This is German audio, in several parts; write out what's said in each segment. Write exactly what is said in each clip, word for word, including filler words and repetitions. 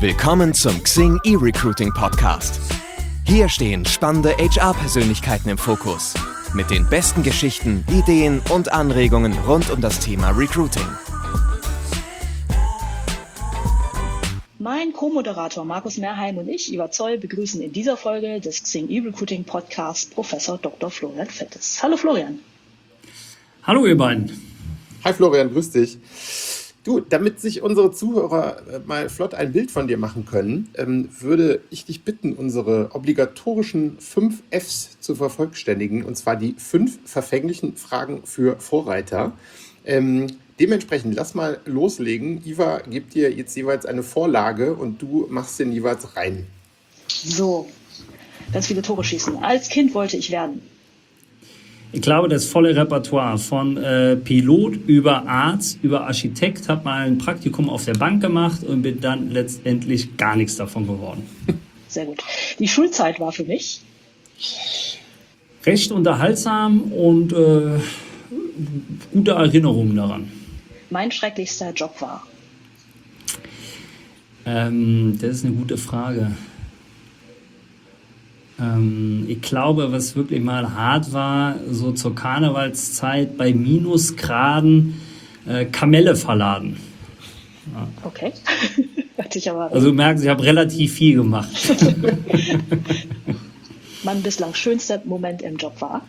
Willkommen zum Xing eRecruiting Podcast. Hier stehen spannende H R-Persönlichkeiten im Fokus. Mit den besten Geschichten, Ideen und Anregungen rund um das Thema Recruiting. Mein Co-Moderator Markus Merheim und ich, Iva Zoll, begrüßen in dieser Folge des Xing eRecruiting Podcast Professor Doktor Florian Fettes. Hallo Florian. Hallo ihr beiden. Hi Florian, grüß dich. Du, damit sich unsere Zuhörer mal flott ein Bild von dir machen können, ähm, würde ich dich bitten, unsere obligatorischen fünf Fs zu vervollständigen, und zwar die fünf verfänglichen Fragen für Vorreiter. Ähm, dementsprechend, lass mal loslegen. Iva gibt dir jetzt jeweils eine Vorlage und du machst den jeweils rein. So, ganz viele Tore schießen. Als Kind wollte ich werden. Ich glaube, das volle Repertoire von äh, Pilot über Arzt, über Architekt, habe mal ein Praktikum auf der Bank gemacht und bin dann letztendlich gar nichts davon geworden. Sehr gut. Die Schulzeit war für mich recht unterhaltsam und äh, gute Erinnerungen daran. Mein schrecklichster Job war. Ähm, das ist eine gute Frage. Ähm, ich glaube, was wirklich mal hart war, so zur Karnevalszeit bei Minusgraden äh, Kamelle verladen. Ja. Okay. Hört sich aber Also du merkst, ich habe relativ viel gemacht. Mein bislang schönster Moment im Job war.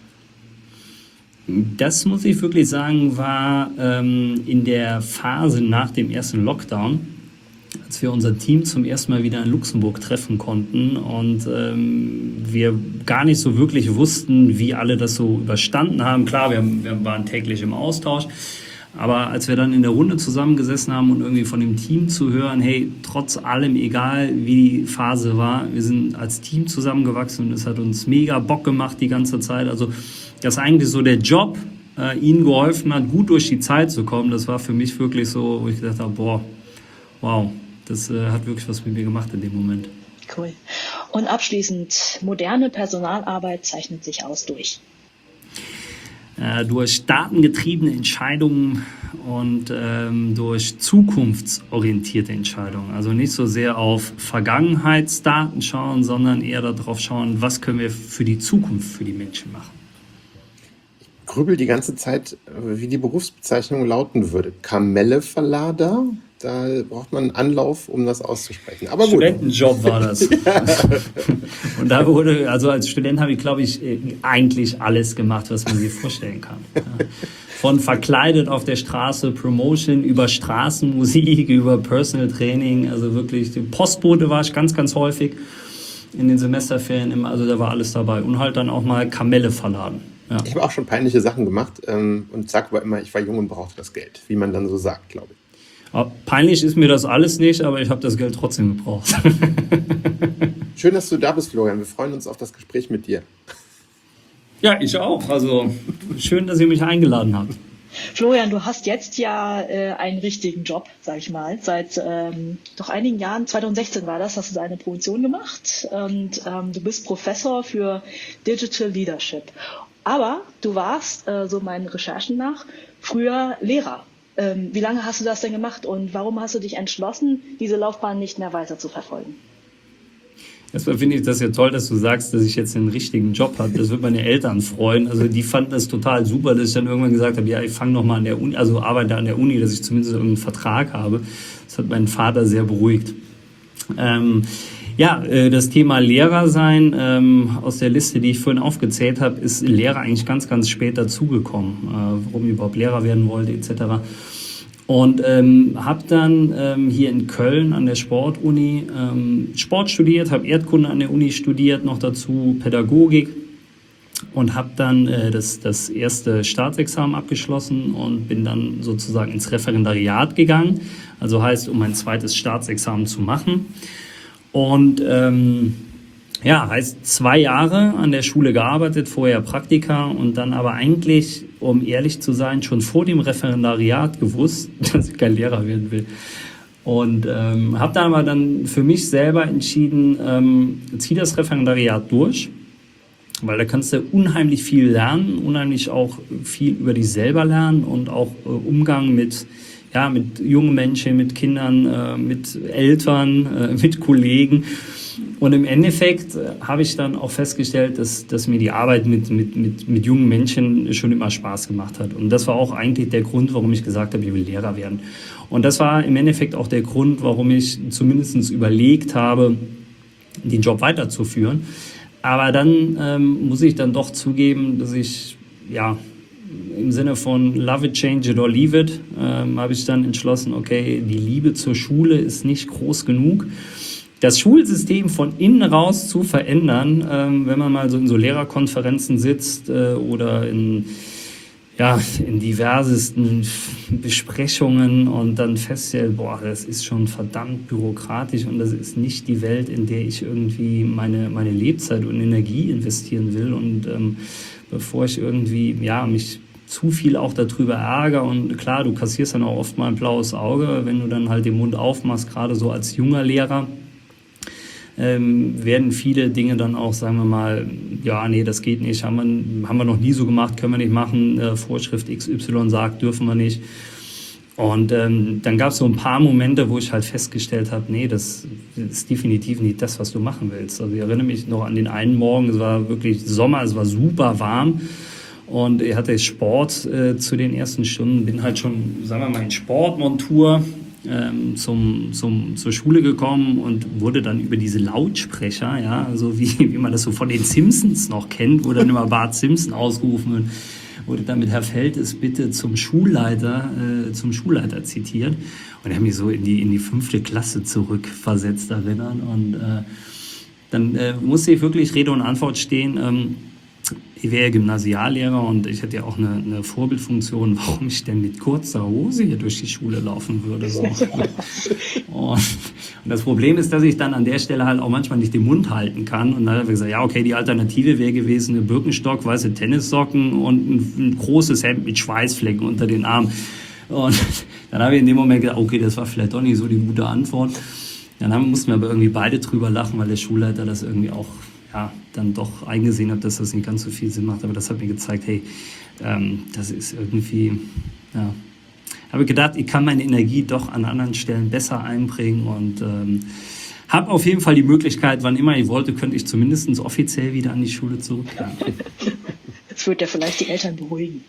Das muss ich wirklich sagen, war ähm, in der Phase nach dem ersten Lockdown, als wir unser Team zum ersten Mal wieder in Luxemburg treffen konnten und ähm, wir gar nicht so wirklich wussten, wie alle das so überstanden haben. Klar, wir, wir waren täglich im Austausch, aber als wir dann in der Runde zusammengesessen haben und irgendwie von dem Team zu hören, hey, trotz allem, egal wie die Phase war, wir sind als Team zusammengewachsen und es hat uns mega Bock gemacht die ganze Zeit. Also dass eigentlich so der Job äh, ihnen geholfen hat, gut durch die Zeit zu kommen, das war für mich wirklich so, wo ich gedacht habe, boah, wow. Das äh, hat wirklich was mit mir gemacht in dem Moment. Cool. Und abschließend, moderne Personalarbeit zeichnet sich aus durch. Äh, durch datengetriebene Entscheidungen und ähm, durch zukunftsorientierte Entscheidungen. Also nicht so sehr auf Vergangenheitsdaten schauen, sondern eher darauf schauen, was können wir für die Zukunft für die Menschen machen. Ich grübel die ganze Zeit, wie die Berufsbezeichnung lauten würde. Kamelleverlader? Da braucht man einen Anlauf, um das auszusprechen. Aber gut. Studentenjob war das. Und da wurde, also als Student habe ich, glaube ich, eigentlich alles gemacht, was man sich vorstellen kann. Von verkleidet auf der Straße, Promotion, über Straßenmusik, über Personal Training, also wirklich, Postbote war ich ganz, ganz häufig in den Semesterferien immer, also da war alles dabei. Und halt dann auch mal Kamelle verladen. Ja. Ich habe auch schon peinliche Sachen gemacht ähm, und sage aber immer, ich war jung und brauchte das Geld, wie man dann so sagt, glaube ich. Peinlich ist mir das alles nicht, aber ich habe das Geld trotzdem gebraucht. Schön, dass du da bist, Florian. Wir freuen uns auf das Gespräch mit dir. Ja, ich auch. Also schön, dass ihr mich eingeladen habt. Florian, du hast jetzt ja äh, einen richtigen Job, sag ich mal. Seit ähm, doch einigen Jahren, zwanzig sechzehn war das, hast du deine Promotion gemacht und ähm, du bist Professor für Digital Leadership. Aber du warst, äh, so meinen Recherchen nach, früher Lehrer. Ähm, wie lange hast du das denn gemacht und warum hast du dich entschlossen, diese Laufbahn nicht mehr weiter zu verfolgen? Erstmal finde ich das ja toll, dass du sagst, dass ich jetzt einen richtigen Job habe. Das wird meine Eltern freuen. Also die fanden das total super, dass ich dann irgendwann gesagt habe, ja, ich fange nochmal an der Uni, also arbeite an der Uni, dass ich zumindest irgendeinen Vertrag habe. Das hat meinen Vater sehr beruhigt. Ähm, ja, äh, das Thema Lehrer sein, ähm, aus der Liste, die ich vorhin aufgezählt habe, ist Lehrer eigentlich ganz, ganz spät dazugekommen, äh, warum ich überhaupt Lehrer werden wollte et cetera. Und ähm, habe dann ähm, hier in Köln an der Sportuni ähm, Sport studiert, habe Erdkunde an der Uni studiert, noch dazu Pädagogik und habe dann äh, das, das erste Staatsexamen abgeschlossen und bin dann sozusagen ins Referendariat gegangen, also heißt, um mein zweites Staatsexamen zu machen. Und ähm, ja, heißt zwei Jahre an der Schule gearbeitet, vorher Praktika und dann aber eigentlich, um ehrlich zu sein, schon vor dem Referendariat gewusst, dass ich kein Lehrer werden will. Und ähm, habe dann aber dann für mich selber entschieden, ähm, zieh das Referendariat durch, weil da kannst du unheimlich viel lernen, unheimlich auch viel über dich selber lernen und auch äh, Umgang mit ja, mit jungen Menschen, mit Kindern, äh, mit Eltern, äh, mit Kollegen. Und im Endeffekt äh, habe ich dann auch festgestellt, dass, dass mir die Arbeit mit, mit, mit, mit jungen Menschen schon immer Spaß gemacht hat. Und das war auch eigentlich der Grund, warum ich gesagt habe, ich will Lehrer werden. Und das war im Endeffekt auch der Grund, warum ich zumindest überlegt habe, den Job weiterzuführen. Aber dann ähm, muss ich dann doch zugeben, dass ich, ja, im Sinne von love it, change it or leave it, ähm, habe ich dann entschlossen, okay, die Liebe zur Schule ist nicht groß genug. Das Schulsystem von innen raus zu verändern, ähm, wenn man mal so in so Lehrerkonferenzen sitzt äh, oder in, ja, in diversesten Besprechungen und dann feststellt, boah, das ist schon verdammt bürokratisch und das ist nicht die Welt, in der ich irgendwie meine, meine Lebzeit und Energie investieren will. Und ähm, bevor ich irgendwie, ja, mich zu viel auch darüber ärgere, und klar, du kassierst dann auch oft mal ein blaues Auge, wenn du dann halt den Mund aufmachst, gerade so als junger Lehrer, ähm, werden viele Dinge dann auch, sagen wir mal, ja, nee, das geht nicht, haben wir, haben wir noch nie so gemacht, können wir nicht machen, äh, Vorschrift X Y sagt, dürfen wir nicht. Und ähm, dann gab es so ein paar Momente, wo ich halt festgestellt habe, nee, das ist definitiv nicht das, was du machen willst. Also ich erinnere mich noch an den einen Morgen, es war wirklich Sommer, es war super warm und ich hatte Sport äh, zu den ersten Stunden, bin halt schon, sagen wir mal, in Sportmontur ähm, zum, zum, zur Schule gekommen und wurde dann über diese Lautsprecher, ja, also wie, wie man das so von den Simpsons noch kennt, wo dann immer Bart Simpson ausgerufen wird, wurde dann mit Herr Feltes bitte zum Schulleiter, äh, zum Schulleiter zitiert. Und er hat mich so in die, in die fünfte Klasse zurückversetzt erinnern. Und äh, dann äh, musste ich wirklich Rede und Antwort stehen. Ähm, ich wäre ja Gymnasiallehrer und ich hätte ja auch eine, eine Vorbildfunktion, warum ich denn mit kurzer Hose hier durch die Schule laufen würde. So. und, und das Problem ist, dass ich dann an der Stelle halt auch manchmal nicht den Mund halten kann. Und dann habe ich gesagt, ja, okay, die Alternative wäre gewesen, eine Birkenstock, weiße Tennissocken und ein, ein großes Hemd mit Schweißflecken unter den Armen. Und dann habe ich in dem Moment gedacht, okay, das war vielleicht doch nicht so die gute Antwort. Dann haben, mussten wir aber irgendwie beide drüber lachen, weil der Schulleiter das irgendwie auch, ja, dann doch eingesehen hat, dass das nicht ganz so viel Sinn macht. Aber das hat mir gezeigt, hey, ähm, das ist irgendwie, ja. Habe gedacht, ich kann meine Energie doch an anderen Stellen besser einbringen und ähm, habe auf jeden Fall die Möglichkeit, wann immer ich wollte, könnte ich zumindest offiziell wieder an die Schule zurückkehren. Das wird ja vielleicht die Eltern beruhigen.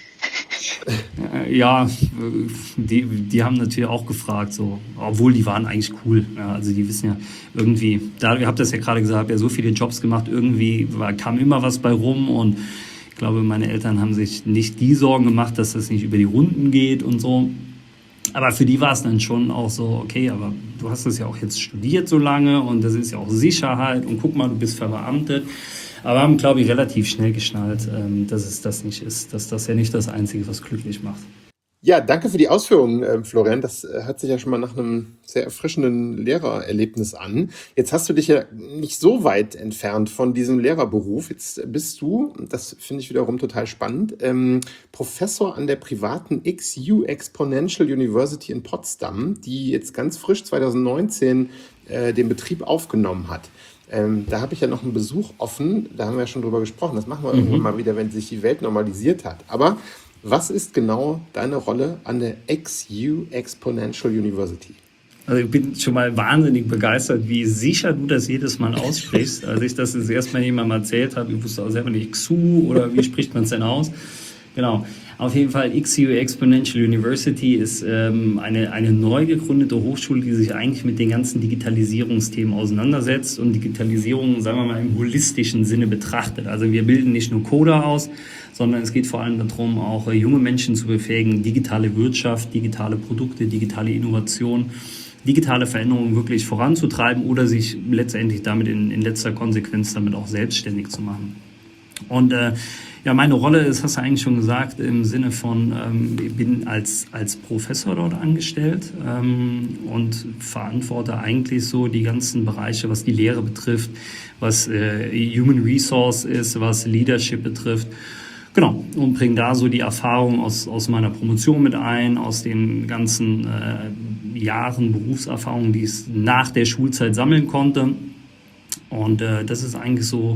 Ja, die, die haben natürlich auch gefragt, so, obwohl die waren eigentlich cool. Ja, also die wissen ja irgendwie, da, ihr habt das ja gerade gesagt, ja so viele Jobs gemacht, irgendwie war, kam immer was bei rum und ich glaube, meine Eltern haben sich nicht die Sorgen gemacht, dass das nicht über die Runden geht und so. Aber für die war es dann schon auch so, okay, aber du hast das ja auch jetzt studiert so lange und das ist ja auch Sicherheit und guck mal, du bist verbeamtet. Aber haben, glaube ich, relativ schnell geschnallt, dass es das nicht ist, dass das ja nicht das Einzige, was glücklich macht. Ja, danke für die Ausführungen, Florian. Das hört sich ja schon mal nach einem sehr erfrischenden Lehrererlebnis an. Jetzt hast du dich ja nicht so weit entfernt von diesem Lehrerberuf. Jetzt bist du, das finde ich wiederum total spannend, ähm, Professor an der privaten X U Exponential University in Potsdam, die jetzt ganz frisch zwanzig neunzehn äh, den Betrieb aufgenommen hat. Ähm, da habe ich ja noch einen Besuch offen, da haben wir ja schon drüber gesprochen. Das machen wir mhm. irgendwann mal wieder, wenn sich die Welt normalisiert hat. Aber was ist genau deine Rolle an der X U Exponential University? Also ich bin schon mal wahnsinnig begeistert, wie sicher du das jedes Mal aussprichst. Als ich das das erste Mal jemandem erzählt habe, ich wusste auch selber nicht, X U oder wie spricht man es denn aus? Genau. Auf jeden Fall, X U Exponential University ist ähm, eine, eine neu gegründete Hochschule, die sich eigentlich mit den ganzen Digitalisierungsthemen auseinandersetzt und Digitalisierung, sagen wir mal, im holistischen Sinne betrachtet. Also wir bilden nicht nur Coder aus, sondern es geht vor allem darum, auch äh, junge Menschen zu befähigen, digitale Wirtschaft, digitale Produkte, digitale Innovation, digitale Veränderungen wirklich voranzutreiben oder sich letztendlich damit in, in letzter Konsequenz damit auch selbstständig zu machen. Und äh, ja, meine Rolle ist, hast du eigentlich schon gesagt, im Sinne von, ähm, ich bin als, als Professor dort angestellt ähm, und verantworte eigentlich so die ganzen Bereiche, was die Lehre betrifft, was äh, Human Resource ist, was Leadership betrifft. Genau, und bringe da so die Erfahrung aus, aus meiner Promotion mit ein, aus den ganzen äh, Jahren Berufserfahrung, die ich nach der Schulzeit sammeln konnte. Und äh, das ist eigentlich so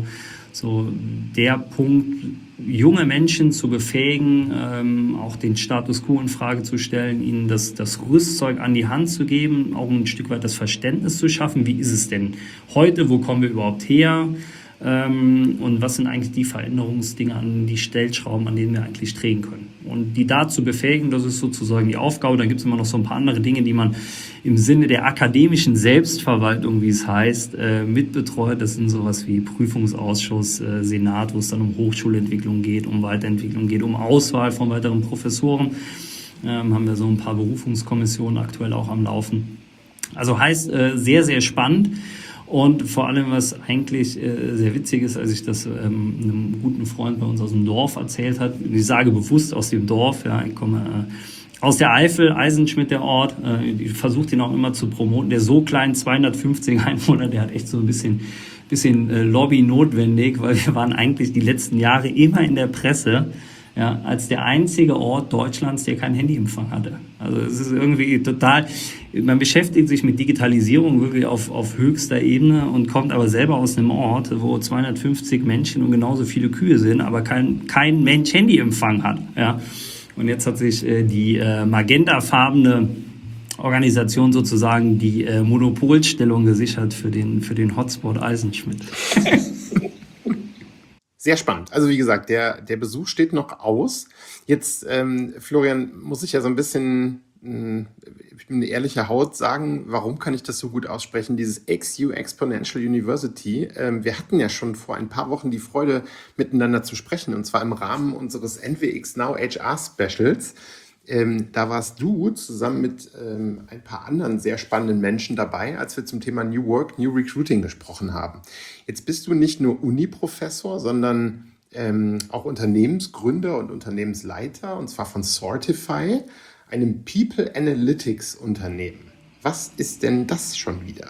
so der Punkt, junge Menschen zu befähigen, ähm, auch den Status quo in Frage zu stellen, ihnen das, das Rüstzeug an die Hand zu geben, auch ein Stück weit das Verständnis zu schaffen, wie ist es denn heute, wo kommen wir überhaupt her? Ähm, und was sind eigentlich die Veränderungsdinge, an die Stellschrauben, an denen wir eigentlich drehen können. Und die da zu befähigen, das ist sozusagen die Aufgabe. Dann gibt es immer noch so ein paar andere Dinge, die man im Sinne der akademischen Selbstverwaltung, wie es heißt, äh, mitbetreut. Das sind sowas wie Prüfungsausschuss, äh, Senat, wo es dann um Hochschulentwicklung geht, um Weiterentwicklung geht, um Auswahl von weiteren Professoren. Ähm, haben wir so ein paar Berufungskommissionen aktuell auch am Laufen. Also heißt, äh, sehr, sehr spannend. Und vor allem, was eigentlich äh, sehr witzig ist, als ich das ähm, einem guten Freund bei uns aus dem Dorf erzählt hat, ich sage bewusst aus dem Dorf, ja, ich komme äh, aus der Eifel, Eisenschmidt der Ort, äh, ich versuche den auch immer zu promoten, der so klein, zweihundertfünfzig Einwohner, der hat echt so ein bisschen, bisschen äh, Lobby notwendig, weil wir waren eigentlich die letzten Jahre immer in der Presse, ja, als der einzige Ort Deutschlands, der keinen Handyempfang hatte. Also es ist irgendwie total, man beschäftigt sich mit Digitalisierung wirklich auf, auf höchster Ebene und kommt aber selber aus einem Ort, wo zweihundertfünfzig Menschen und genauso viele Kühe sind, aber kein, kein Mensch Handyempfang hat. Ja. Und jetzt hat sich äh, die äh, magentafarbene Organisation sozusagen die äh, Monopolstellung gesichert für den, für den Hotspot Eisenschmidt. Sehr spannend. Also wie gesagt, der, der Besuch steht noch aus. Jetzt, ähm, Florian, muss ich ja so ein bisschen, mh, ich bin eine ehrliche Haut, sagen, warum kann ich das so gut aussprechen, dieses X U Exponential University. Ähm, wir hatten ja schon vor ein paar Wochen die Freude, miteinander zu sprechen, und zwar im Rahmen unseres N W X Now H R Specials. Ähm, da warst du zusammen mit ähm, ein paar anderen sehr spannenden Menschen dabei, als wir zum Thema New Work, New Recruiting gesprochen haben. Jetzt bist du nicht nur Uni-Professor, sondern ähm, auch Unternehmensgründer und Unternehmensleiter, und zwar von Sortify, einem People Analytics Unternehmen. Was ist denn das schon wieder?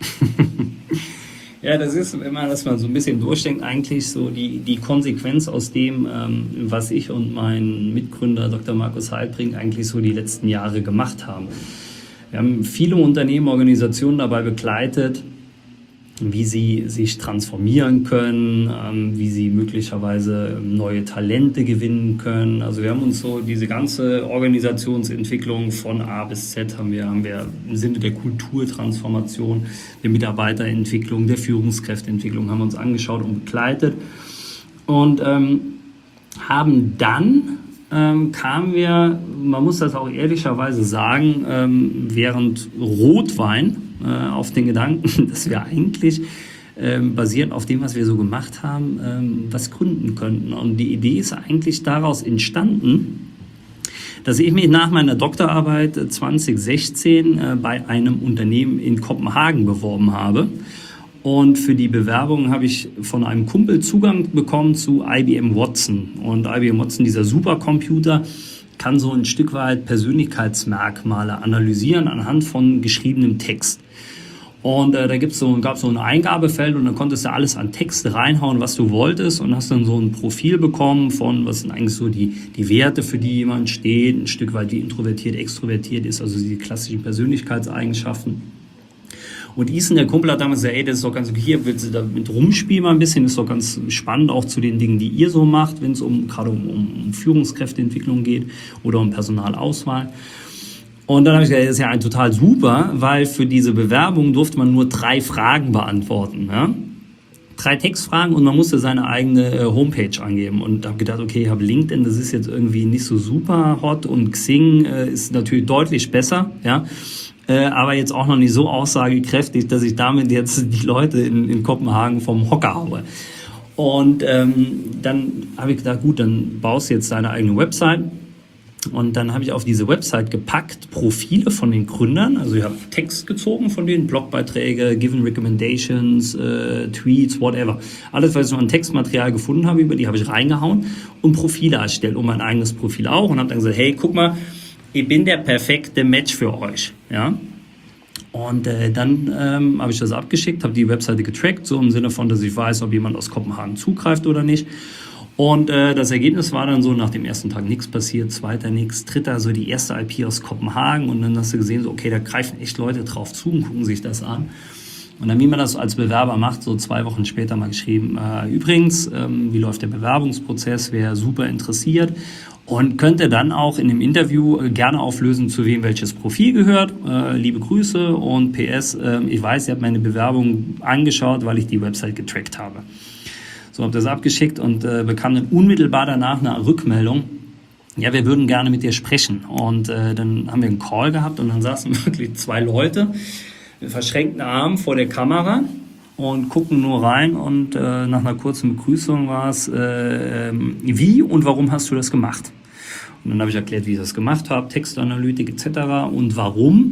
Ja, das ist, wenn man das mal so ein bisschen durchdenkt, eigentlich so die, die Konsequenz aus dem, ähm, was ich und mein Mitgründer Doktor Markus Heilbrink eigentlich so die letzten Jahre gemacht haben. Wir haben viele Unternehmen, Organisationen dabei begleitet, wie sie sich transformieren können, ähm, wie sie möglicherweise neue Talente gewinnen können. Also wir haben uns so diese ganze Organisationsentwicklung von A bis Z haben wir, haben wir im Sinne der Kulturtransformation, der Mitarbeiterentwicklung, der Führungskräfteentwicklung haben wir uns angeschaut und begleitet und ähm, haben dann ähm, kamen wir, man muss das auch ehrlicherweise sagen, ähm, während Rotwein äh, auf den Gedanken, dass wir eigentlich ähm, basierend auf dem, was wir so gemacht haben, ähm, was gründen könnten. Und die Idee ist eigentlich daraus entstanden, dass ich mich nach meiner Doktorarbeit zwanzig sechzehn äh, bei einem Unternehmen in Kopenhagen beworben habe. Und für die Bewerbung habe ich von einem Kumpel Zugang bekommen zu I B M Watson. Und I B M Watson, dieser Supercomputer, kann so ein Stück weit Persönlichkeitsmerkmale analysieren anhand von geschriebenem Text. Und äh, da gibt's so, gab es so ein Eingabefeld und dann konntest du alles an Text reinhauen, was du wolltest, und hast dann so ein Profil bekommen von, was sind eigentlich so die, die Werte, für die jemand steht, ein Stück weit wie introvertiert, extrovertiert ist, also die klassischen Persönlichkeitseigenschaften. Und Ethan, der Kumpel, hat damals gesagt, ey, das ist doch ganz okay, hier willst du damit rumspielen mal ein bisschen, das ist doch ganz spannend, auch zu den Dingen, die ihr so macht, wenn es um, gerade um, um Führungskräfteentwicklung geht oder um Personalauswahl. Und dann habe ich gesagt, das ist ja ein total super, weil für diese Bewerbung durfte man nur drei Fragen beantworten, ja? Drei Textfragen und man musste seine eigene äh, Homepage angeben. Und habe gedacht, okay, ich habe LinkedIn, das ist jetzt irgendwie nicht so super hot, und Xing äh, ist natürlich deutlich besser, ja. Äh, aber jetzt auch noch nicht so aussagekräftig, dass ich damit jetzt die Leute in, in Kopenhagen vom Hocker haue. Und ähm, dann habe ich gedacht, gut, dann baust du jetzt deine eigene Website. Und dann habe ich auf diese Website gepackt Profile von den Gründern. Also ich habe Text gezogen von denen, Blogbeiträge, Given Recommendations, äh, Tweets, whatever. Alles, was ich noch an Textmaterial gefunden habe, über die habe ich reingehauen und Profile erstellt, und mein eigenes Profil auch. Und habe dann gesagt, hey, guck mal, ich bin der perfekte Match für euch, ja. Und äh, dann ähm, habe ich das abgeschickt, habe die Webseite getrackt, so im Sinne von, dass ich weiß, ob jemand aus Kopenhagen zugreift oder nicht. Und äh, das Ergebnis war dann so, nach dem ersten Tag nichts passiert, zweiter nichts, dritter so die erste I P aus Kopenhagen, und dann hast du gesehen, so okay, da greifen echt Leute drauf zu und gucken sich das an. Und dann, wie man das als Bewerber macht, so zwei Wochen später mal geschrieben, äh, übrigens, ähm, wie läuft der Bewerbungsprozess, wäre super interessiert und könnte dann auch in dem Interview gerne auflösen, zu wem welches Profil gehört. Äh, liebe Grüße und P S, äh, ich weiß, ihr habt meine Bewerbung angeschaut, weil ich die Website getrackt habe. So, habe das abgeschickt und äh, bekam dann unmittelbar danach eine Rückmeldung. Ja, wir würden gerne mit dir sprechen. Und äh, dann haben wir einen Call gehabt und dann saßen wirklich zwei Leute mit verschränkten Armen vor der Kamera und gucken nur rein und äh, nach einer kurzen Begrüßung war es, äh, wie und warum hast du das gemacht? Und dann habe ich erklärt, wie ich das gemacht habe, Textanalytik et cetera und warum.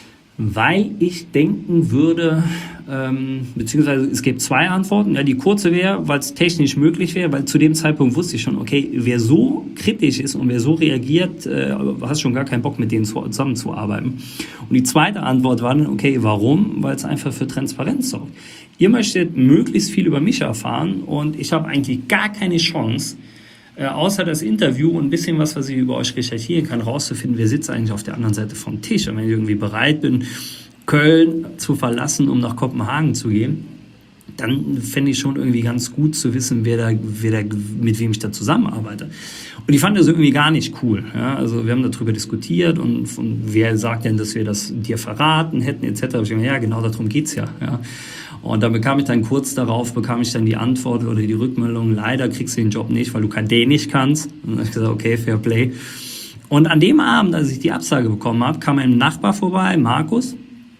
Weil ich denken würde, ähm, beziehungsweise es gibt zwei Antworten. Ja, die kurze wäre, weil es technisch möglich wäre, weil zu dem Zeitpunkt wusste ich schon, okay, wer so kritisch ist und wer so reagiert, äh, hast schon gar keinen Bock, mit denen zusammenzuarbeiten. Und die zweite Antwort war dann, okay, warum? Weil es einfach für Transparenz sorgt. Ihr möchtet möglichst viel über mich erfahren und ich habe eigentlich gar keine Chance, Äh, außer das Interview und ein bisschen was, was ich über euch recherchieren kann, rauszufinden, wer sitzt eigentlich auf der anderen Seite vom Tisch. Und wenn ich irgendwie bereit bin, Köln zu verlassen, um nach Kopenhagen zu gehen, dann fände ich schon irgendwie ganz gut zu wissen, wer da, wer da, mit wem ich da zusammenarbeite. Und ich fand das irgendwie gar nicht cool. Ja? Also wir haben darüber diskutiert und von, wer sagt denn, dass wir das dir verraten hätten et cetera. Ich dachte, ja, genau darum geht's ja. ja. Und dann bekam ich dann kurz darauf, bekam ich dann die Antwort oder die Rückmeldung, leider kriegst du den Job nicht, weil du kein Dänisch kannst. Und dann habe ich gesagt, okay, fair play. Und an dem Abend, als ich die Absage bekommen habe, kam ein Nachbar vorbei, Markus,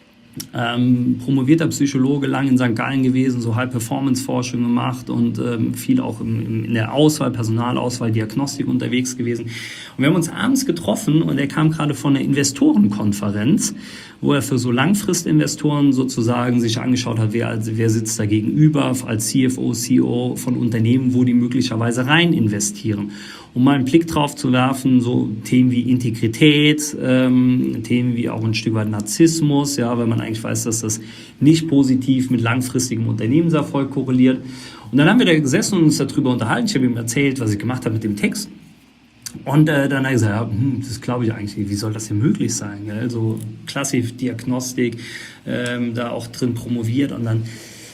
ähm, promovierter Psychologe, lang in Sankt Gallen gewesen, so High-Performance-Forschung gemacht und ähm, viel auch im, im, in der Auswahl, Personalauswahl, Diagnostik unterwegs gewesen. Und wir haben uns abends getroffen und er kam gerade von einer Investorenkonferenz, wo er für so Langfristinvestoren sozusagen sich angeschaut hat, wer, also wer sitzt da gegenüber als C F O, C E O von Unternehmen, wo die möglicherweise rein investieren. Um mal einen Blick drauf zu werfen, so Themen wie Integrität, ähm, Themen wie auch ein Stück weit Narzissmus, ja, weil man eigentlich weiß, dass das nicht positiv mit langfristigem Unternehmenserfolg korreliert. Und dann haben wir da gesessen und uns darüber unterhalten. Ich habe ihm erzählt, was ich gemacht habe mit dem Text. Und äh, dann hat er gesagt, ja, hm, das glaube ich eigentlich, wie soll das denn möglich sein? Gell? So klassisch Diagnostik, ähm, da auch drin promoviert und dann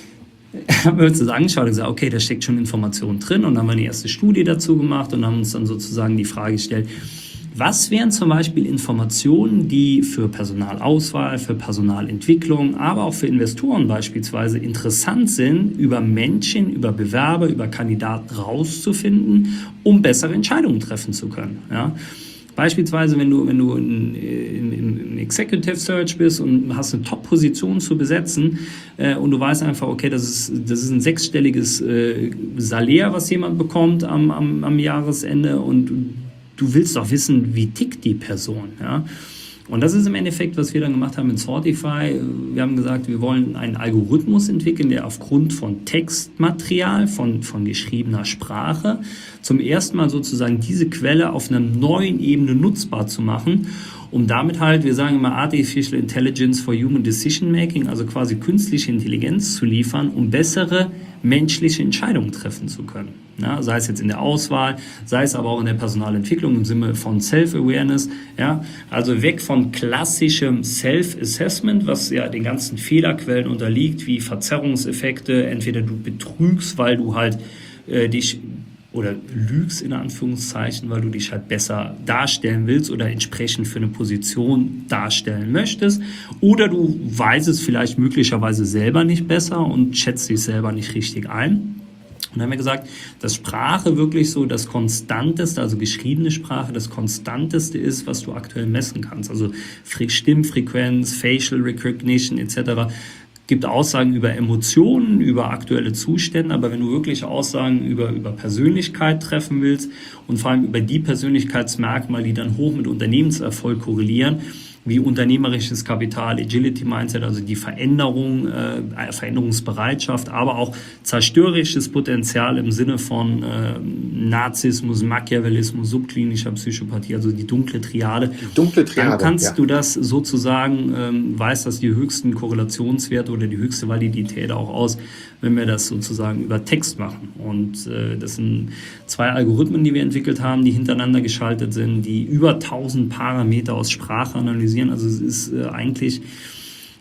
haben wir uns das angeschaut und gesagt, okay, da steckt schon Information drin und dann haben wir eine erste Studie dazu gemacht und haben uns dann sozusagen die Frage gestellt, was wären zum Beispiel Informationen, die für Personalauswahl, für Personalentwicklung, aber auch für Investoren beispielsweise interessant sind, über Menschen, über Bewerber, über Kandidaten rauszufinden, um bessere Entscheidungen treffen zu können. Ja? Beispielsweise, wenn du, wenn du in, in, im Executive Search bist und hast eine Top-Position zu besetzen äh, und du weißt einfach, okay, das ist, das ist ein sechsstelliges äh, Salär, was jemand bekommt am, am, am Jahresende und du willst doch wissen, wie tickt die Person, ja. Und das ist im Endeffekt, was wir dann gemacht haben in Sortify. Wir haben gesagt, wir wollen einen Algorithmus entwickeln, der aufgrund von Textmaterial, von, von geschriebener Sprache, zum ersten Mal sozusagen diese Quelle auf einer neuen Ebene nutzbar zu machen, um damit halt, wir sagen immer Artificial Intelligence for Human Decision Making, also quasi künstliche Intelligenz zu liefern, um bessere menschliche Entscheidungen treffen zu können. Ja, sei es jetzt in der Auswahl, sei es aber auch in der Personalentwicklung im Sinne von Self-Awareness. Ja, also weg von klassischem Self-Assessment, was ja den ganzen Fehlerquellen unterliegt, wie Verzerrungseffekte. Entweder du betrügst, weil du halt äh, dich oder lügst in Anführungszeichen, weil du dich halt besser darstellen willst oder entsprechend für eine Position darstellen möchtest. Oder du weißt es vielleicht möglicherweise selber nicht besser und schätzt dich selber nicht richtig ein. Und dann haben wir gesagt, dass Sprache wirklich so das Konstanteste, also geschriebene Sprache, das Konstanteste ist, was du aktuell messen kannst. Also Stimmfrequenz, Facial Recognition et cetera. Gibt Aussagen über Emotionen, über aktuelle Zustände, aber wenn du wirklich Aussagen über, über Persönlichkeit treffen willst und vor allem über die Persönlichkeitsmerkmale, die dann hoch mit Unternehmenserfolg korrelieren, wie unternehmerisches Kapital, Agility Mindset, also die Veränderung, äh, Veränderungsbereitschaft, aber auch zerstörerisches Potenzial im Sinne von äh, Narzissmus, Machiavellismus, subklinischer Psychopathie, also die dunkle Triade. Die dunkle Triade, dann kannst ja. du das sozusagen, ähm, weißt das die höchsten Korrelationswerte oder die höchste Validität auch aus, wenn wir das sozusagen über Text machen. Und äh, das sind zwei Algorithmen, die wir entwickelt haben, die hintereinander geschaltet sind, die über tausend Parameter aus Sprache analysieren. Also es ist äh, eigentlich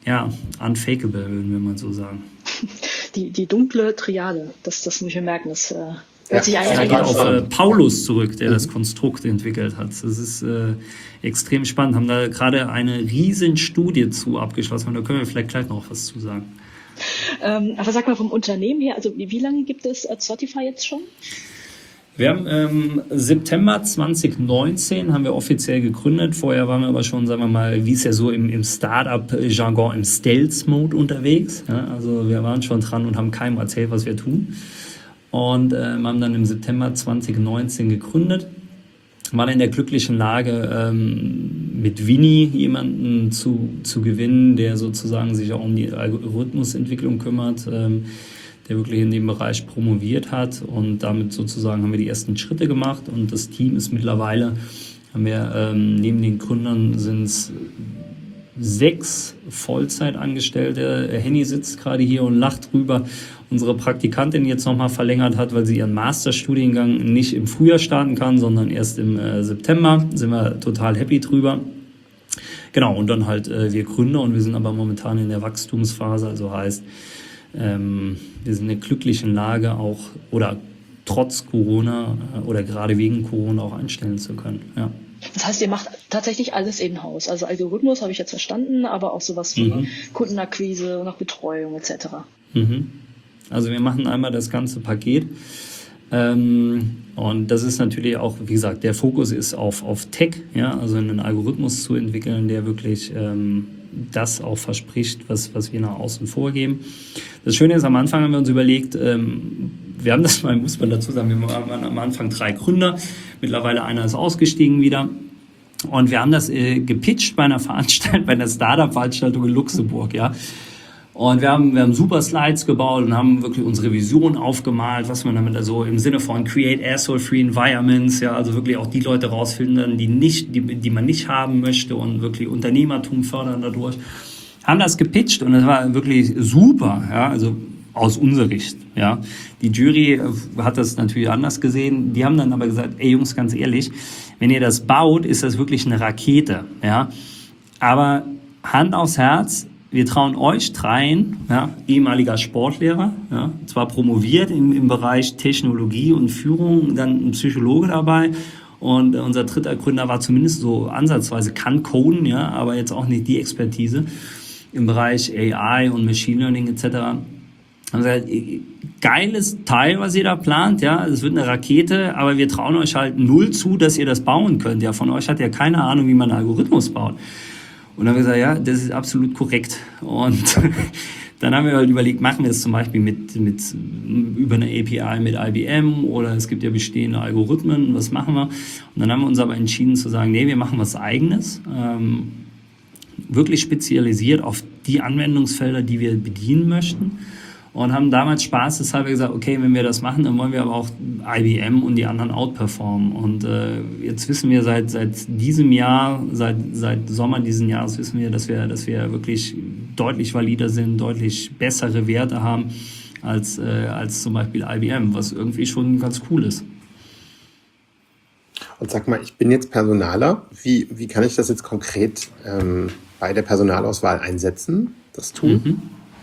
ja, unfakeable, würden wir mal so sagen. Die, die dunkle Triade, das, das muss ich mir merken, das äh, hört Ja, sich Das eigentlich geht an. auf äh, Paulus zurück, der das Konstrukt entwickelt hat. Das ist äh, extrem spannend. Haben da gerade eine riesen Studie zu abgeschlossen. Und da können wir vielleicht gleich noch was zu sagen. Ähm, aber sag mal vom Unternehmen her, also wie, wie lange gibt es äh, Spotify jetzt schon? Wir haben ähm, September zwanzig neunzehn haben wir offiziell gegründet. Vorher waren wir aber schon, sagen wir mal, wie es ja so im, im Startup-Jargon, im Stealth-Mode unterwegs. Ja, also wir waren schon dran und haben keinem erzählt, was wir tun. Und äh, haben dann im September zwanzig neunzehn gegründet. Waren in der glücklichen Lage, ähm, mit Winnie jemanden zu, zu gewinnen, der sozusagen sich auch um die Algorithmusentwicklung kümmert, ähm, der wirklich in dem Bereich promoviert hat. Und damit sozusagen haben wir die ersten Schritte gemacht. Und das Team ist mittlerweile, haben wir ähm, neben den Gründern sind es sechs Vollzeitangestellte. Henny sitzt gerade hier und lacht drüber. Unsere Praktikantin jetzt nochmal verlängert hat, weil sie ihren Masterstudiengang nicht im Frühjahr starten kann, sondern erst im äh, September. Sind wir total happy drüber. Genau, und dann halt äh, wir Gründer und wir sind aber momentan in der Wachstumsphase. Also heißt, ähm, wir sind in der glücklichen Lage auch oder trotz Corona äh, oder gerade wegen Corona auch einstellen zu können. Ja. Das heißt, ihr macht tatsächlich alles in-house. Also Algorithmus habe ich jetzt verstanden, aber auch sowas wie Mhm. Kundenakquise, noch Betreuung et cetera. Mhm. Also wir machen einmal das ganze Paket. Ähm, und das ist natürlich auch, wie gesagt, der Fokus ist auf, auf Tech, ja, also einen Algorithmus zu entwickeln, der wirklich ähm, das auch verspricht, was, was wir nach außen vorgeben. Das Schöne ist, am Anfang haben wir uns überlegt, ähm, wir haben das mal, muss man dazu sagen, wir waren am Anfang drei Gründer, mittlerweile einer ist ausgestiegen wieder. Und wir haben das äh, gepitcht bei einer Veranstaltung, bei einer Startup-Veranstaltung in Luxemburg, ja. Und wir haben, wir haben super Slides gebaut und haben wirklich unsere Vision aufgemalt, was man damit also im Sinne von Create Asshole-Free Environments, ja, also wirklich auch die Leute rausfinden, die nicht, die, die man nicht haben möchte und wirklich Unternehmertum fördern dadurch. Haben das gepitcht und das war wirklich super, ja, also aus unserer Sicht, ja. Die Jury hat das natürlich anders gesehen. Die haben dann aber gesagt, ey Jungs, ganz ehrlich, wenn ihr das baut, ist das wirklich eine Rakete, ja. Aber Hand aufs Herz, wir trauen euch dreien, ja, ehemaliger Sportlehrer, ja, zwar promoviert im, im Bereich Technologie und Führung, dann ein Psychologe dabei und unser dritter Gründer war zumindest so ansatzweise, kann coden, ja, aber jetzt auch nicht die Expertise im Bereich A I und Machine Learning et cetera. Also, geiles Teil, was ihr da plant, ja, es wird eine Rakete, aber wir trauen euch halt null zu, dass ihr das bauen könnt, ja, von euch hat ja keine Ahnung, wie man einen Algorithmus baut. Und dann haben wir gesagt, ja, das ist absolut korrekt. Und dann haben wir halt überlegt, machen wir das zum Beispiel mit, mit, über eine A P I mit I B M oder es gibt ja bestehende Algorithmen, was machen wir? Und dann haben wir uns aber entschieden zu sagen, nee, wir machen was Eigenes, ähm, wirklich spezialisiert auf die Anwendungsfelder, die wir bedienen möchten. Und haben damals spaßeshalber gesagt, okay, wenn wir das machen, dann wollen wir aber auch I B M und die anderen outperformen. Und äh, jetzt wissen wir seit seit diesem Jahr, seit seit Sommer diesen Jahres wissen wir, dass wir dass wir wirklich deutlich valider sind, deutlich bessere Werte haben als äh, als zum Beispiel I B M, was irgendwie schon ganz cool ist. Und sag mal, ich bin jetzt Personaler. Wie, wie kann ich das jetzt konkret ähm, bei der Personalauswahl einsetzen, das Tool? Mhm.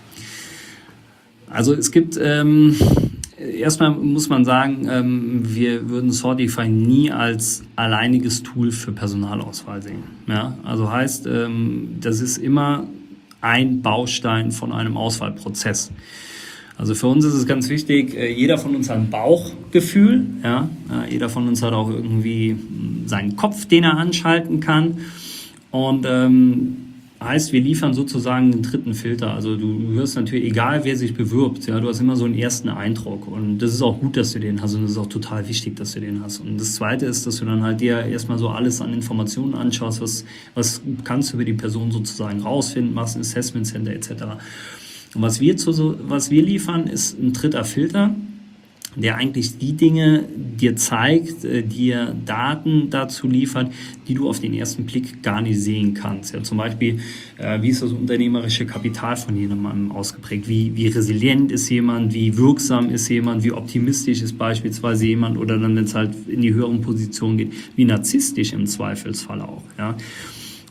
Also es gibt, ähm, erstmal muss man sagen, ähm, wir würden Sortify nie als alleiniges Tool für Personalauswahl sehen. Ja? Also heißt, ähm, das ist immer ein Baustein von einem Auswahlprozess. Also für uns ist es ganz wichtig, äh, jeder von uns hat ein Bauchgefühl, ja? Äh, jeder von uns hat auch irgendwie seinen Kopf, den er anschalten kann und ähm, heißt, wir liefern sozusagen den dritten Filter. Also du hörst natürlich, egal wer sich bewirbt, ja, du hast immer so einen ersten Eindruck. Und das ist auch gut, dass du den hast und das ist auch total wichtig, dass du den hast. Und das Zweite ist, dass du dann halt dir erstmal so alles an Informationen anschaust, was, was kannst du über die Person sozusagen rausfinden, machst ein Assessment Center et cetera. Und was wir, zu, was wir liefern, ist ein dritter Filter, der eigentlich die Dinge dir zeigt, dir Daten dazu liefert, die du auf den ersten Blick gar nicht sehen kannst. Ja, zum Beispiel, äh, wie ist das unternehmerische Kapital von jemandem ausgeprägt? Wie, wie resilient ist jemand? Wie wirksam ist jemand? Wie optimistisch ist beispielsweise jemand? Oder dann, wenn es halt in die höheren Positionen geht, wie narzisstisch im Zweifelsfall auch. Ja.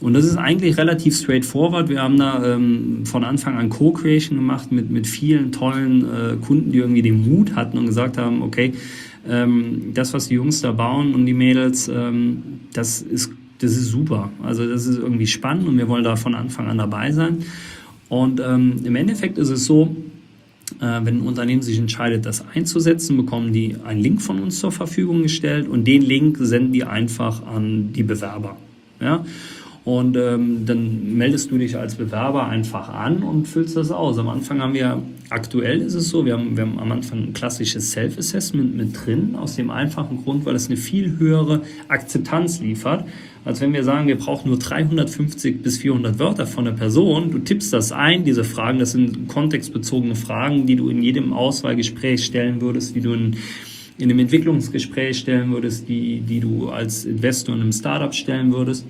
Und das ist eigentlich relativ straightforward. Wir haben da ähm, von Anfang an Co-Creation gemacht mit, mit vielen tollen äh, Kunden, die irgendwie den Mut hatten und gesagt haben, okay, ähm, das, was die Jungs da bauen und die Mädels, ähm, das ist, das ist super. Also das ist irgendwie spannend und wir wollen da von Anfang an dabei sein. Und ähm, im Endeffekt ist es so, äh, wenn ein Unternehmen sich entscheidet, das einzusetzen, bekommen die einen Link von uns zur Verfügung gestellt und den Link senden die einfach an die Bewerber. Ja? Und ähm, dann meldest du dich als Bewerber einfach an und füllst das aus. Am Anfang haben wir, aktuell ist es so, wir haben, wir haben am Anfang ein klassisches Self-Assessment mit drin, aus dem einfachen Grund, weil es eine viel höhere Akzeptanz liefert, als wenn wir sagen, wir brauchen nur dreihundertfünfzig bis vierhundert Wörter von der Person. Du tippst das ein, diese Fragen, das sind kontextbezogene Fragen, die du in jedem Auswahlgespräch stellen würdest, die du in, in einem Entwicklungsgespräch stellen würdest, die, die du als Investor in einem Startup stellen würdest.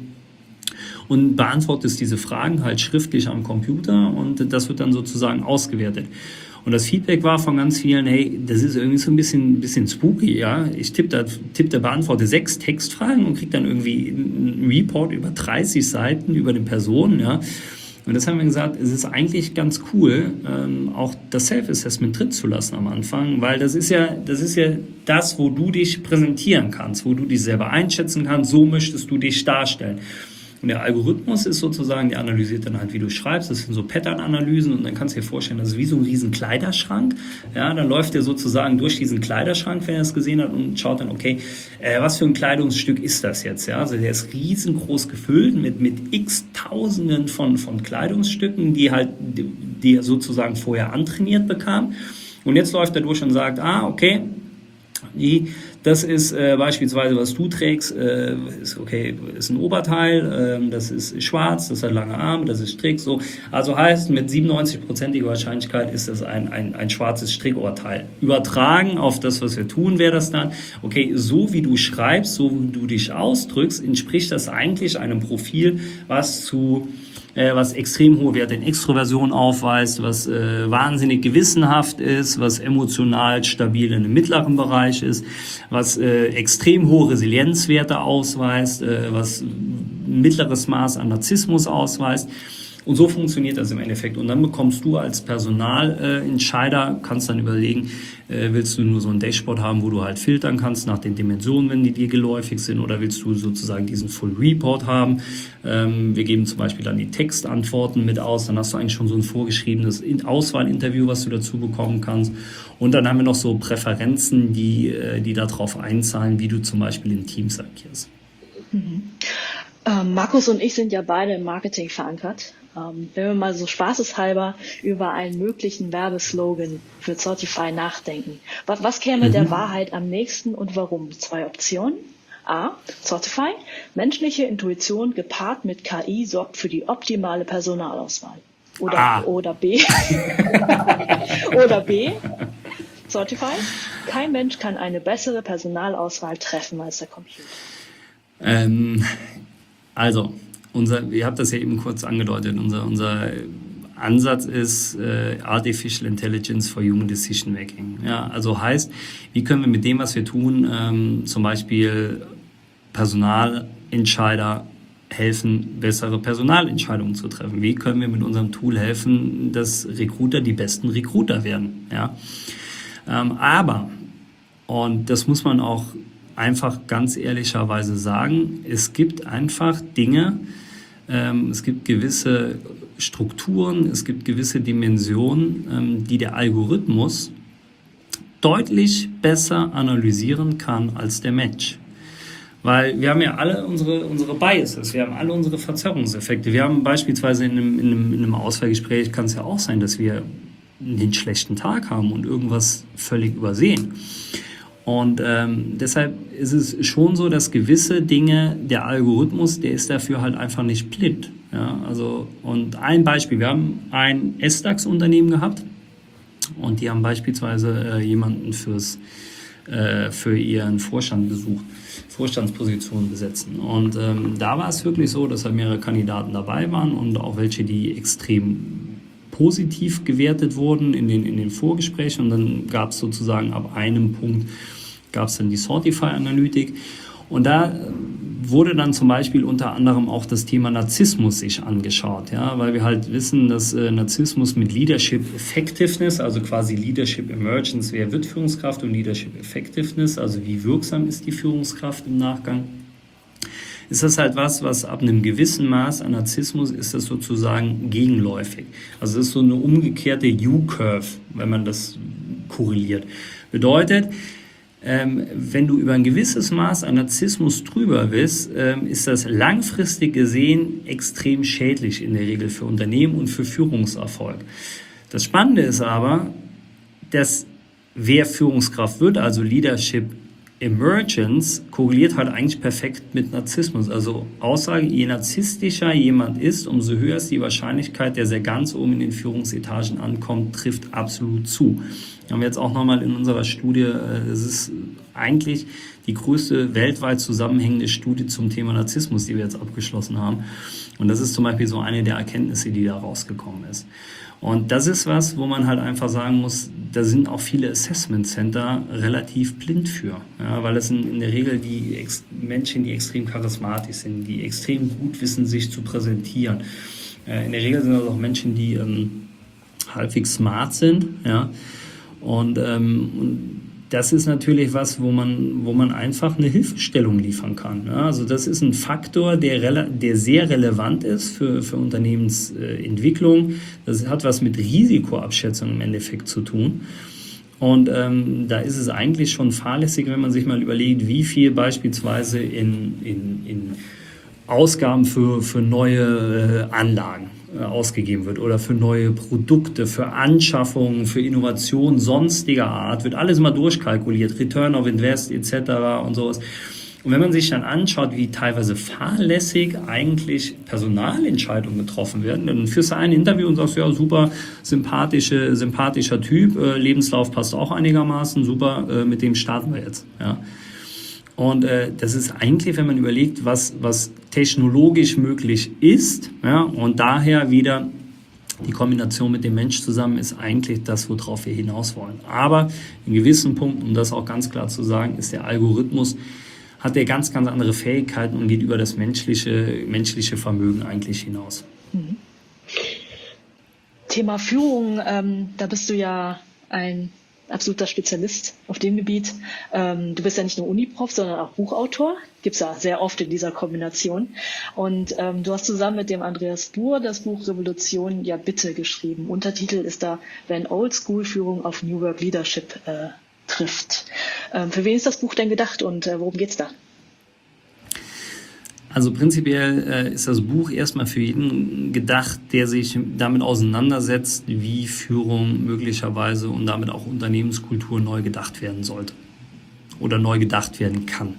Und beantwortest diese Fragen halt schriftlich am Computer und das wird dann sozusagen ausgewertet. Und das Feedback war von ganz vielen, hey, das ist irgendwie so ein bisschen, bisschen spooky, ja. Ich tippe da, tipp da, beantworte sechs Textfragen und kriege dann irgendwie einen Report über dreißig Seiten über den Personen, ja. Und das haben wir gesagt, es ist eigentlich ganz cool, ähm, auch das Self-Assessment drin zu lassen am Anfang, weil das ist ja, das ist ja das, wo du dich präsentieren kannst, wo du dich selber einschätzen kannst, so möchtest du dich darstellen. Und der Algorithmus ist sozusagen, der analysiert dann halt, wie du schreibst. Das sind so Pattern-Analysen und dann kannst du dir vorstellen, das ist wie so ein riesen Kleiderschrank. Ja, dann läuft der sozusagen durch diesen Kleiderschrank, wenn er es gesehen hat und schaut dann, okay, äh, was für ein Kleidungsstück ist das jetzt? Ja, also der ist riesengroß gefüllt mit, mit x Tausenden von, von Kleidungsstücken, die halt, die, die er sozusagen vorher antrainiert bekam. Und jetzt läuft er durch und sagt, ah, okay, die, das ist äh, beispielsweise, was du trägst, äh, ist okay, ist ein Oberteil, äh, das ist schwarz, das hat lange Arme, das ist Strick, so. Also heißt, mit siebenundneunzig-prozentiger Wahrscheinlichkeit ist das ein, ein, ein schwarzes Strickohrteil. Übertragen auf das, was wir tun, wäre das dann, okay, so wie du schreibst, so wie du dich ausdrückst, entspricht das eigentlich einem Profil, was zu Äh, was extrem hohe Werte in Extroversion aufweist, was äh, wahnsinnig gewissenhaft ist, was emotional stabil in einem mittleren Bereich ist, was äh, extrem hohe Resilienzwerte ausweist, äh, was ein mittleres Maß an Narzissmus ausweist. Und so funktioniert das im Endeffekt. Und dann bekommst du als Personalentscheider, kannst dann überlegen, äh, willst du nur so ein Dashboard haben, wo du halt filtern kannst nach den Dimensionen, wenn die dir geläufig sind, oder willst du sozusagen diesen Full Report haben? Ähm, wir geben zum Beispiel dann die Textantworten mit aus, dann hast du eigentlich schon so ein vorgeschriebenes Auswahlinterview, was du dazu bekommen kannst. Und dann haben wir noch so Präferenzen, die, äh, die darauf einzahlen, wie du zum Beispiel in Teams agierst. Mhm. Ähm, Markus und ich sind ja beide im Marketing verankert. Ähm, wenn wir mal so spaßeshalber über einen möglichen Werbeslogan für Sortify nachdenken. Was, was käme mhm. der Wahrheit am nächsten und warum? Zwei Optionen. A. Sortify. Menschliche Intuition gepaart mit K I sorgt für die optimale Personalauswahl. Oder, ah. oder B. oder B. Sortify. Kein Mensch kann eine bessere Personalauswahl treffen als der Computer. Ähm, also, unser, ihr habt das ja eben kurz angedeutet, unser, unser Ansatz ist äh, Artificial Intelligence for Human Decision Making. Ja, also heißt, wie können wir mit dem, was wir tun, ähm, zum Beispiel Personalentscheider helfen, bessere Personalentscheidungen zu treffen? Wie können wir mit unserem Tool helfen, dass Recruiter die besten Recruiter werden? Ja, ähm, aber, und das muss man auch einfach ganz ehrlicherweise sagen, es gibt einfach Dinge, ähm, es gibt gewisse Strukturen, es gibt gewisse Dimensionen, ähm, die der Algorithmus deutlich besser analysieren kann als der Mensch. Weil wir haben ja alle unsere, unsere Biases, wir haben alle unsere Verzerrungseffekte. Wir haben beispielsweise in einem, in einem, in einem Auswahlgespräch, kann es ja auch sein, dass wir einen schlechten Tag haben und irgendwas völlig übersehen. Und ähm, deshalb ist es schon so, dass gewisse Dinge, der Algorithmus, der ist dafür halt einfach nicht blind. Ja, also, und ein Beispiel, wir haben ein S DAX-Unternehmen gehabt und die haben beispielsweise äh, jemanden fürs, äh, für ihren Vorstand gesucht, Vorstandspositionen besetzen. Und ähm, da war es wirklich so, dass halt mehrere Kandidaten dabei waren und auch welche, die extrem positiv gewertet wurden in den, in den Vorgesprächen. Und dann gab es sozusagen ab einem Punkt, gab es dann die Sortify-Analytik. Und da wurde dann zum Beispiel unter anderem auch das Thema Narzissmus sich angeschaut, ja, weil wir halt wissen, dass äh, Narzissmus mit Leadership Effectiveness, also quasi Leadership Emergence, wer wird Führungskraft, und Leadership Effectiveness, also wie wirksam ist die Führungskraft im Nachgang, ist das halt was, was ab einem gewissen Maß an Narzissmus ist das sozusagen gegenläufig. Also das ist so eine umgekehrte U-Curve, wenn man das korreliert. Bedeutet, ähm, wenn du über ein gewisses Maß an Narzissmus drüber bist, ähm, ist das langfristig gesehen extrem schädlich in der Regel für Unternehmen und für Führungserfolg. Das Spannende ist aber, dass wer Führungskraft wird, also Leadership Emergence, korreliert halt eigentlich perfekt mit Narzissmus. Also Aussage, je narzisstischer jemand ist, umso höher ist die Wahrscheinlichkeit, dass er ganz oben in den Führungsetagen ankommt, trifft absolut zu. Haben wir jetzt auch nochmal in unserer Studie, es ist eigentlich die größte weltweit zusammenhängende Studie zum Thema Narzissmus, die wir jetzt abgeschlossen haben. Und das ist zum Beispiel so eine der Erkenntnisse, die da rausgekommen ist. Und das ist was, wo man halt einfach sagen muss, da sind auch viele Assessment Center relativ blind für, ja, weil das sind in der Regel die Ex- Menschen, die extrem charismatisch sind, die extrem gut wissen, sich zu präsentieren. Äh, in der Regel sind das auch Menschen, die ähm, halbwegs smart sind, ja, und, ähm, und das ist natürlich was, wo man, wo man einfach eine Hilfestellung liefern kann. Ja, also das ist ein Faktor, der, rela- der sehr relevant ist für, für Unternehmensentwicklung. Das hat was mit Risikoabschätzung im Endeffekt zu tun. Und ähm, da ist es eigentlich schon fahrlässig, wenn man sich mal überlegt, wie viel beispielsweise in, in, in Ausgaben für, für neue äh, Anlagen äh, ausgegeben wird oder für neue Produkte, für Anschaffungen, für Innovationen sonstiger Art, wird alles mal durchkalkuliert, Return of Invest et cetera und sowas. Und wenn man sich dann anschaut, wie teilweise fahrlässig eigentlich Personalentscheidungen getroffen werden, dann führst du ein Interview und sagst, ja, super, sympathische, sympathischer Typ, äh, Lebenslauf passt auch einigermaßen, super, äh, mit dem starten wir jetzt, ja. Und äh, das ist eigentlich, wenn man überlegt, was, was technologisch möglich ist, ja, und daher wieder die Kombination mit dem Mensch zusammen ist eigentlich das, worauf wir hinaus wollen. Aber in gewissen Punkten, um das auch ganz klar zu sagen, ist der Algorithmus, hat der ganz, ganz andere Fähigkeiten und geht über das menschliche, menschliche Vermögen eigentlich hinaus. Mhm. Thema Führung, ähm, da bist du ja ein absoluter Spezialist auf dem Gebiet. Ähm, du bist ja nicht nur Uniprof, sondern auch Buchautor. Gibt es ja sehr oft in dieser Kombination. Und ähm, du hast zusammen mit dem Andreas Buhr das Buch Revolution ja bitte geschrieben. Untertitel ist da, wenn Oldschool-Führung auf New Work Leadership äh, trifft. Ähm, für wen ist das Buch denn gedacht und äh, worum geht's da? Also prinzipiell äh, ist das Buch erstmal für jeden gedacht, der sich damit auseinandersetzt, wie Führung möglicherweise und damit auch Unternehmenskultur neu gedacht werden sollte oder neu gedacht werden kann.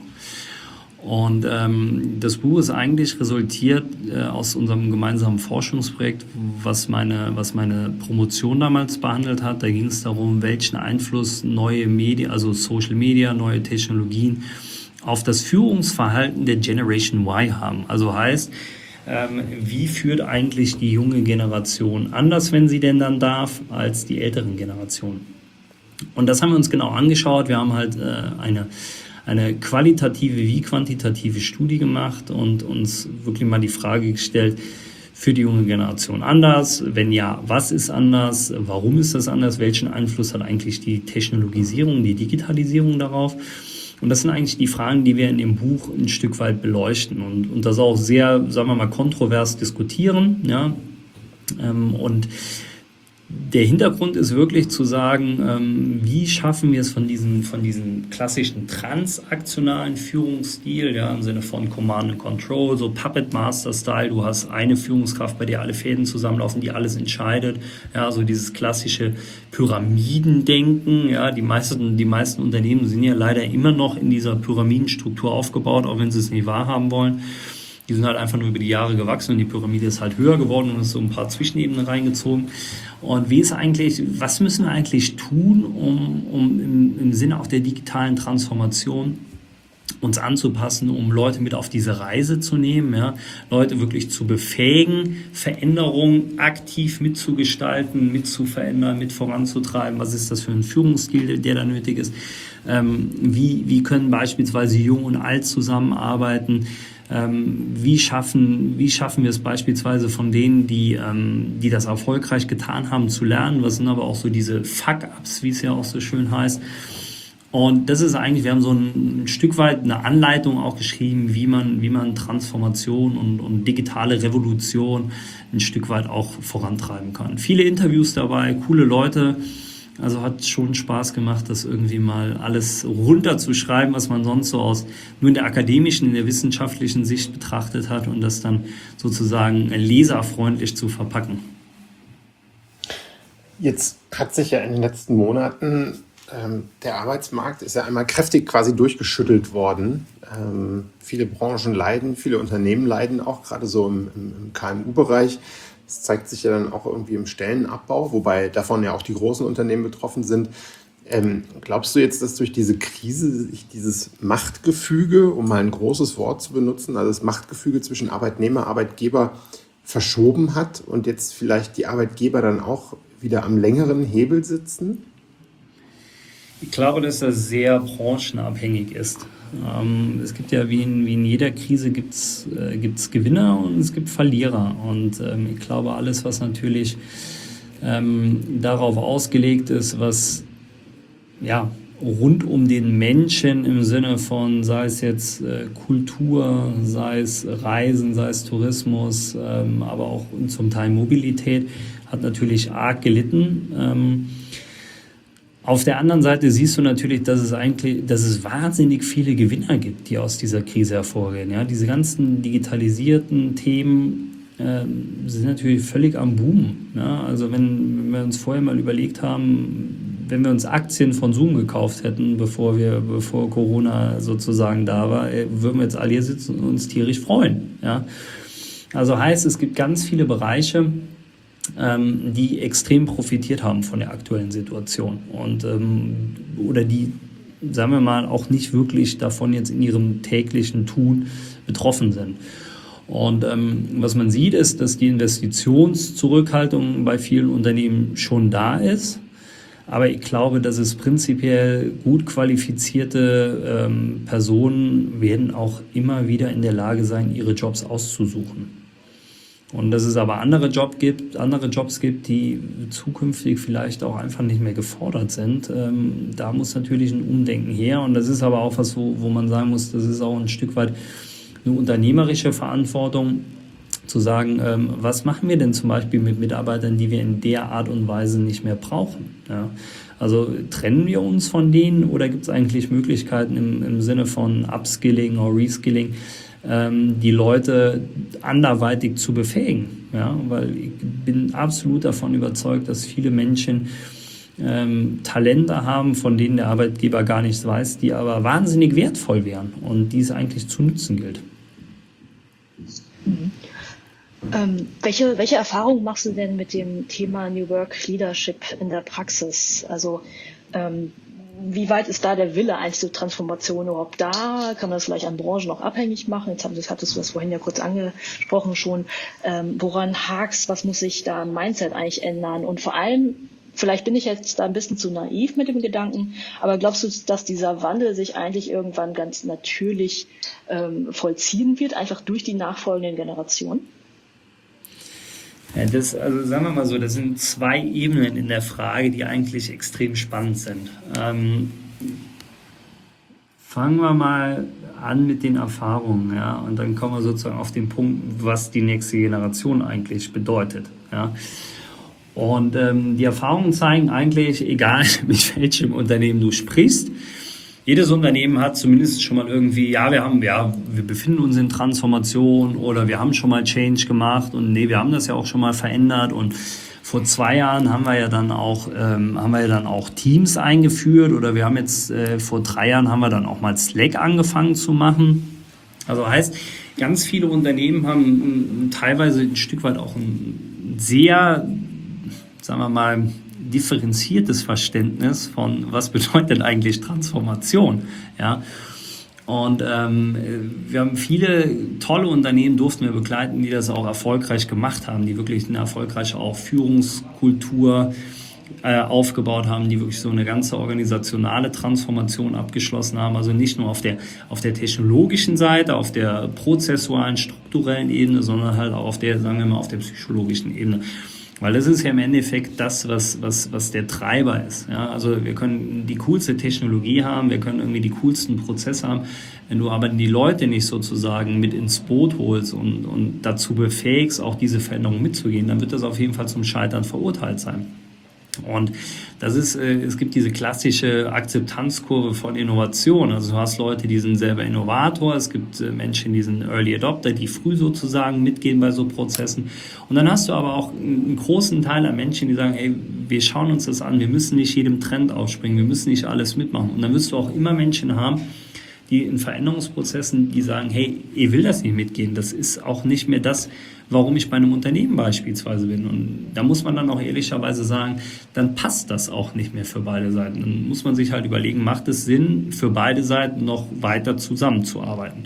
Und ähm, das Buch ist eigentlich resultiert äh, aus unserem gemeinsamen Forschungsprojekt, was meine, was meine Promotion damals behandelt hat. Da ging es darum, welchen Einfluss neue Medien, also Social Media, neue Technologien auf das Führungsverhalten der Generation Y haben. Also heißt, ähm, wie führt eigentlich die junge Generation anders, wenn sie denn dann darf, als die älteren Generationen? Und das haben wir uns genau angeschaut. Wir haben halt äh, eine, eine qualitative wie quantitative Studie gemacht und uns wirklich mal die Frage gestellt, für die junge Generation anders? Wenn ja, was ist anders? Warum ist das anders? Welchen Einfluss hat eigentlich die Technologisierung, die Digitalisierung darauf? Und das sind eigentlich die Fragen, die wir in dem Buch ein Stück weit beleuchten und, und das auch sehr, sagen wir mal, kontrovers diskutieren. Ja? Ähm, und der Hintergrund ist wirklich zu sagen, ähm, wie schaffen wir es von diesem, von diesem klassischen transaktionalen Führungsstil, ja, im Sinne von Command and Control, so Puppet Master Style, du hast eine Führungskraft, bei der alle Fäden zusammenlaufen, die alles entscheidet, ja, so dieses klassische Pyramidendenken, ja, die meisten, die meisten Unternehmen sind ja leider immer noch in dieser Pyramidenstruktur aufgebaut, auch wenn sie es nicht wahrhaben wollen. Die sind halt einfach nur über die Jahre gewachsen und die Pyramide ist halt höher geworden und ist so ein paar Zwischenebenen reingezogen. Und wie ist eigentlich, was müssen wir eigentlich tun, um, um im, im Sinne auch der digitalen Transformation uns anzupassen, um Leute mit auf diese Reise zu nehmen, ja, Leute wirklich zu befähigen, Veränderungen aktiv mitzugestalten, mitzuverändern, mit voranzutreiben. Was ist das für ein Führungsstil, der da nötig ist? Ähm, wie, wie können beispielsweise Jung und Alt zusammenarbeiten? Ähm, wie schaffen, wie schaffen wir es beispielsweise von denen, die, ähm, die das erfolgreich getan haben, zu lernen? Was sind aber auch so diese Fuck-Ups, wie es ja auch so schön heißt? Und das ist eigentlich, wir haben so ein, ein Stück weit eine Anleitung auch geschrieben, wie man, wie man Transformation und, und digitale Revolution ein Stück weit auch vorantreiben kann. Viele Interviews dabei, coole Leute. Also hat schon Spaß gemacht, das irgendwie mal alles runterzuschreiben, was man sonst so aus nur in der akademischen, in der wissenschaftlichen Sicht betrachtet hat und das dann sozusagen leserfreundlich zu verpacken. Jetzt hat sich ja in den letzten Monaten ähm, der Arbeitsmarkt ist ja einmal kräftig quasi durchgeschüttelt worden. Ähm, viele Branchen leiden, viele Unternehmen leiden auch, gerade so im, im, im K M U-Bereich. Das zeigt sich ja dann auch irgendwie im Stellenabbau, wobei davon ja auch die großen Unternehmen betroffen sind. Ähm, glaubst du jetzt, dass durch diese Krise sich dieses Machtgefüge, um mal ein großes Wort zu benutzen, also das Machtgefüge zwischen Arbeitnehmer, Arbeitgeber verschoben hat und jetzt vielleicht die Arbeitgeber dann auch wieder am längeren Hebel sitzen? Ich glaube, dass das sehr branchenabhängig ist. Ähm, es gibt ja, wie in, wie in jeder Krise, gibt es äh, gibt's Gewinner und es gibt Verlierer. Und ähm, ich glaube, alles, was natürlich ähm, darauf ausgelegt ist, was ja, rund um den Menschen im Sinne von, sei es jetzt äh, Kultur, sei es Reisen, sei es Tourismus, ähm, aber auch zum Teil Mobilität, hat natürlich arg gelitten. Ähm, Auf der anderen Seite siehst du natürlich, dass es eigentlich, dass es wahnsinnig viele Gewinner gibt, die aus dieser Krise hervorgehen. Ja, diese ganzen digitalisierten Themen äh, sind natürlich völlig am Boom. Ja, also wenn, wenn wir uns vorher mal überlegt haben, wenn wir uns Aktien von Zoom gekauft hätten, bevor wir, bevor Corona sozusagen da war, würden wir jetzt alle hier sitzen und uns tierisch freuen. Ja, also heißt, es gibt ganz viele Bereiche, Ähm, die extrem profitiert haben von der aktuellen Situation und ähm, oder die, sagen wir mal, auch nicht wirklich davon jetzt in ihrem täglichen Tun betroffen sind. Und ähm, was man sieht, ist, dass die Investitionszurückhaltung bei vielen Unternehmen schon da ist. Aber ich glaube, dass es prinzipiell gut qualifizierte ähm, Personen werden auch immer wieder in der Lage sein, ihre Jobs auszusuchen. Und dass es aber andere Job gibt, andere Jobs gibt, die zukünftig vielleicht auch einfach nicht mehr gefordert sind. Ähm, da muss natürlich ein Umdenken her. Und das ist aber auch was, wo, wo man sagen muss, das ist auch ein Stück weit eine unternehmerische Verantwortung, zu sagen, ähm, was machen wir denn zum Beispiel mit Mitarbeitern, die wir in der Art und Weise nicht mehr brauchen? Ja? Also trennen wir uns von denen oder gibt es eigentlich Möglichkeiten im, im Sinne von Upskilling oder Reskilling, die Leute anderweitig zu befähigen, ja, weil ich bin absolut davon überzeugt, dass viele Menschen ähm, Talente haben, von denen der Arbeitgeber gar nichts weiß, die aber wahnsinnig wertvoll wären und die es eigentlich zu nützen gilt. Mhm. Ähm, welche, welche Erfahrungen machst du denn mit dem Thema New Work Leadership in der Praxis? Also ähm, wie weit ist da der Wille, eigentlich zur Transformation überhaupt da? Kann man das vielleicht an Branchen auch abhängig machen? Jetzt haben, das hattest du das vorhin ja kurz angesprochen schon. Ähm, woran hakst? Was muss sich da im Mindset eigentlich ändern? Und vor allem, vielleicht bin ich jetzt da ein bisschen zu naiv mit dem Gedanken, aber glaubst du, dass dieser Wandel sich eigentlich irgendwann ganz natürlich ähm, vollziehen wird, einfach durch die nachfolgenden Generationen? Ja, das, also sagen wir mal so, das sind zwei Ebenen in der Frage, die eigentlich extrem spannend sind. Ähm, fangen wir mal an mit den Erfahrungen, ja, und dann kommen wir sozusagen auf den Punkt, was die nächste Generation eigentlich bedeutet, ja. Und ähm, die Erfahrungen zeigen eigentlich, egal mit welchem Unternehmen du sprichst, jedes Unternehmen hat zumindest schon mal irgendwie, ja, wir haben, ja, wir befinden uns in Transformation oder wir haben schon mal Change gemacht und nee, wir haben das ja auch schon mal verändert und vor zwei Jahren haben wir ja dann auch, ähm, haben wir ja dann auch Teams eingeführt oder wir haben jetzt, äh, vor drei Jahren haben wir dann auch mal Slack angefangen zu machen. Also heißt, ganz viele Unternehmen haben ein, teilweise ein Stück weit auch ein sehr, sagen wir mal, differenziertes Verständnis von, was bedeutet eigentlich Transformation, ja. Und ähm, wir haben viele tolle Unternehmen, durften wir begleiten, die das auch erfolgreich gemacht haben, die wirklich eine erfolgreiche auch Führungskultur äh, aufgebaut haben, die wirklich so eine ganze organisationale Transformation abgeschlossen haben. Also nicht nur auf der, auf der technologischen Seite, auf der prozessualen, strukturellen Ebene, sondern halt auch auf der, sagen wir mal, auf der psychologischen Ebene. Weil das ist ja im Endeffekt das, was, was, was der Treiber ist. Ja, also wir können die coolste Technologie haben, wir können irgendwie die coolsten Prozesse haben. Wenn du aber die Leute nicht sozusagen mit ins Boot holst und, und dazu befähigst, auch diese Veränderung mitzugehen, dann wird das auf jeden Fall zum Scheitern verurteilt sein. Und das ist, es gibt diese klassische Akzeptanzkurve von Innovation. Also du hast Leute, die sind selber Innovator, es gibt Menschen, die sind Early Adopter, die früh sozusagen mitgehen bei so Prozessen. Und dann hast du aber auch einen großen Teil an Menschen, die sagen, ey, wir schauen uns das an, wir müssen nicht jedem Trend aufspringen, wir müssen nicht alles mitmachen. Und dann wirst du auch immer Menschen haben, die in Veränderungsprozessen, die sagen, hey, ich will das nicht mitgehen, das ist auch nicht mehr das, warum ich bei einem Unternehmen beispielsweise bin. Und da muss man dann auch ehrlicherweise sagen, dann passt das auch nicht mehr für beide Seiten. Dann muss man sich halt überlegen, macht es Sinn, für beide Seiten noch weiter zusammenzuarbeiten.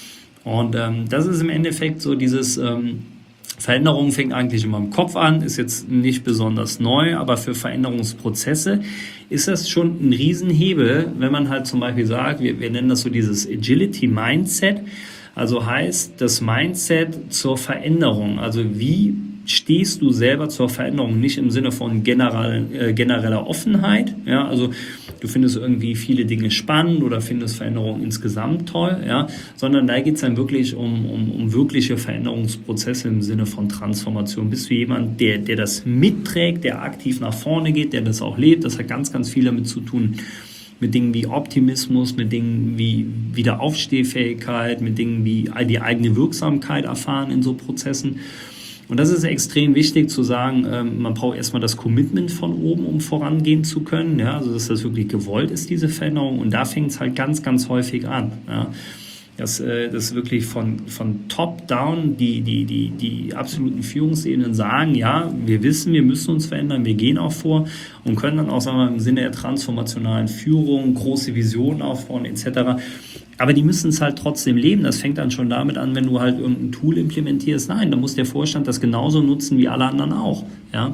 Und ähm, das ist im Endeffekt so dieses... Ähm, Veränderung fängt eigentlich immer im Kopf an, ist jetzt nicht besonders neu, aber für Veränderungsprozesse ist das schon ein Riesenhebel, wenn man halt zum Beispiel sagt, wir, wir nennen das so dieses Agility Mindset, also heißt das Mindset zur Veränderung, also wie stehst du selber zur Veränderung, nicht im Sinne von generell, äh, genereller Offenheit, ja, also du findest irgendwie viele Dinge spannend oder findest Veränderungen insgesamt toll, ja, sondern da geht es dann wirklich um, um, um wirkliche Veränderungsprozesse im Sinne von Transformation. Bist du jemand, der, der das mitträgt, der aktiv nach vorne geht, der das auch lebt? Das hat ganz, ganz viel damit zu tun, mit Dingen wie Optimismus, mit Dingen wie Wiederaufstehfähigkeit, mit Dingen wie die eigene Wirksamkeit erfahren in so Prozessen. Und das ist extrem wichtig zu sagen, ähm, man braucht erstmal das Commitment von oben, um vorangehen zu können, ja, also dass das wirklich gewollt ist, diese Veränderung. Und da fängt es halt ganz, ganz häufig an, ja. Dass äh, das wirklich von, von top down die, die, die, die absoluten Führungsebenen sagen, ja, wir wissen, wir müssen uns verändern, wir gehen auch vor und können dann auch, sagen wir mal, im Sinne der transformationalen Führung große Visionen aufbauen et cetera. Aber die müssen es halt trotzdem leben. Das fängt dann schon damit an, wenn du halt irgendein Tool implementierst. Nein, da muss der Vorstand das genauso nutzen wie alle anderen auch, ja.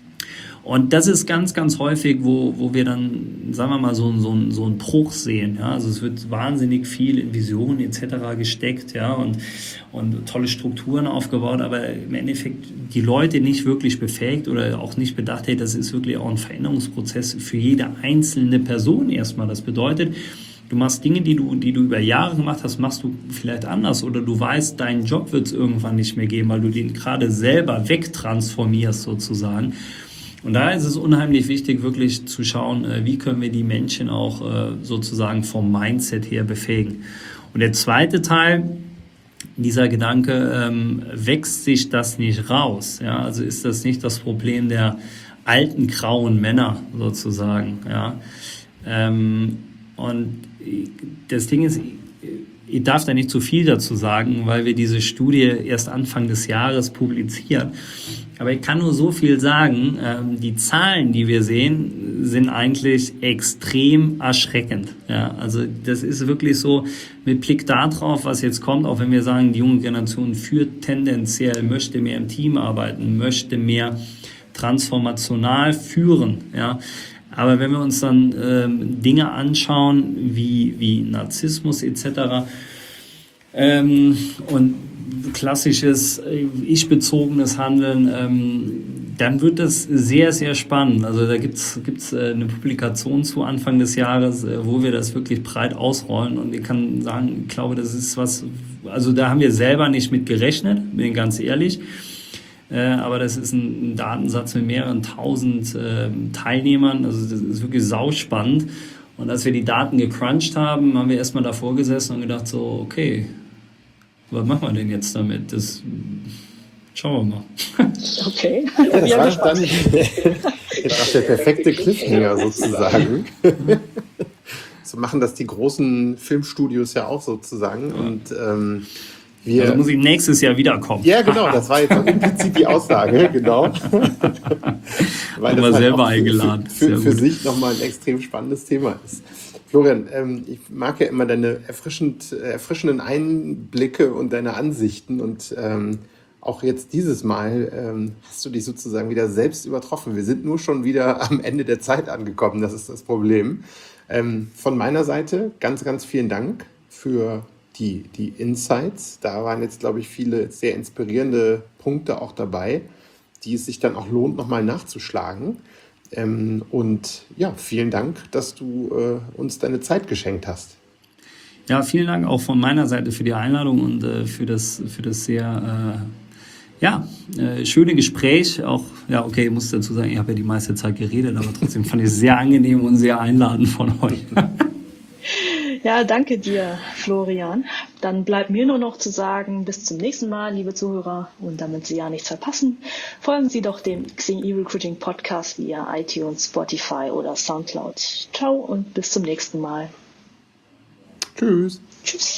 Und das ist ganz, ganz häufig, wo, wo wir dann, sagen wir mal, so, so, so einen Bruch sehen. Ja? Also es wird wahnsinnig viel in Visionen et cetera gesteckt, ja, und, und tolle Strukturen aufgebaut, aber im Endeffekt die Leute nicht wirklich befähigt oder auch nicht bedacht, hey, das ist wirklich auch ein Veränderungsprozess für jede einzelne Person erstmal. Das bedeutet, du machst Dinge, die du, die du über Jahre gemacht hast, machst du vielleicht anders oder du weißt, deinen Job wird es irgendwann nicht mehr geben, weil du den gerade selber wegtransformierst sozusagen. Und da ist es unheimlich wichtig, wirklich zu schauen, wie können wir die Menschen auch sozusagen vom Mindset her befähigen. Und der zweite Teil, dieser Gedanke, ähm, wächst sich das nicht raus? Ja? Also ist das nicht das Problem der alten grauen Männer sozusagen? Ja? Ähm, und das Ding ist, ich darf da nicht zu viel dazu sagen, weil wir diese Studie erst Anfang des Jahres publizieren. Aber ich kann nur so viel sagen, ähm, die Zahlen, die wir sehen, sind eigentlich extrem erschreckend. Ja, also das ist wirklich so, mit Blick darauf, was jetzt kommt, auch wenn wir sagen, die junge Generation führt tendenziell, möchte mehr im Team arbeiten, möchte mehr transformational führen, ja. Aber wenn wir uns dann ähm, Dinge anschauen, wie, wie Narzissmus et cetera ähm, und klassisches ich-bezogenes Handeln, ähm, dann wird das sehr, sehr spannend. Also da gibt's gibt's äh, eine Publikation zu Anfang des Jahres, äh, wo wir das wirklich breit ausrollen. Und ich kann sagen, ich glaube, das ist was, also da haben wir selber nicht mit gerechnet, bin ich ganz ehrlich. Äh, aber das ist ein, ein Datensatz mit mehreren tausend äh, Teilnehmern. Also das ist wirklich sauspannend. Und als wir die Daten gecrunched haben, haben wir erstmal davor gesessen und gedacht so, okay, was machen wir denn jetzt damit? Das schauen wir mal. Okay. Ja, das war dann jetzt auch der perfekte Cliffhanger sozusagen. So machen das die großen Filmstudios ja auch sozusagen. Und ähm, wir, also muss ich nächstes Jahr wiederkommen. Ja, genau, das war jetzt auch implizit die Aussage, genau. Weil das halt selber eingeladen. Für, für, für sich nochmal ein extrem spannendes Thema ist. Florian, ähm, ich mag ja immer deine erfrischend, erfrischenden Einblicke und deine Ansichten und ähm, auch jetzt dieses Mal ähm, hast du dich sozusagen wieder selbst übertroffen. Wir sind nur schon wieder am Ende der Zeit angekommen, das ist das Problem. Ähm, von meiner Seite ganz, ganz vielen Dank für die, die Insights. Da waren jetzt, glaube ich, viele sehr inspirierende Punkte auch dabei, die es sich dann auch lohnt, nochmal nachzuschlagen. Ähm, und ja, vielen Dank, dass du äh, uns deine Zeit geschenkt hast. Ja, vielen Dank auch von meiner Seite für die Einladung und äh, für das, für das sehr äh, ja, äh, schöne Gespräch. Auch, ja, okay, ich muss dazu sagen, ich habe ja die meiste Zeit geredet, aber trotzdem fand ich es sehr angenehm und sehr einladend von euch. Ja, danke dir, Florian. Dann bleibt mir nur noch zu sagen, bis zum nächsten Mal, liebe Zuhörer. Und damit Sie ja nichts verpassen, folgen Sie doch dem Xing E-Recruiting Podcast via iTunes, Spotify oder Soundcloud. Ciao und bis zum nächsten Mal. Tschüss. Tschüss.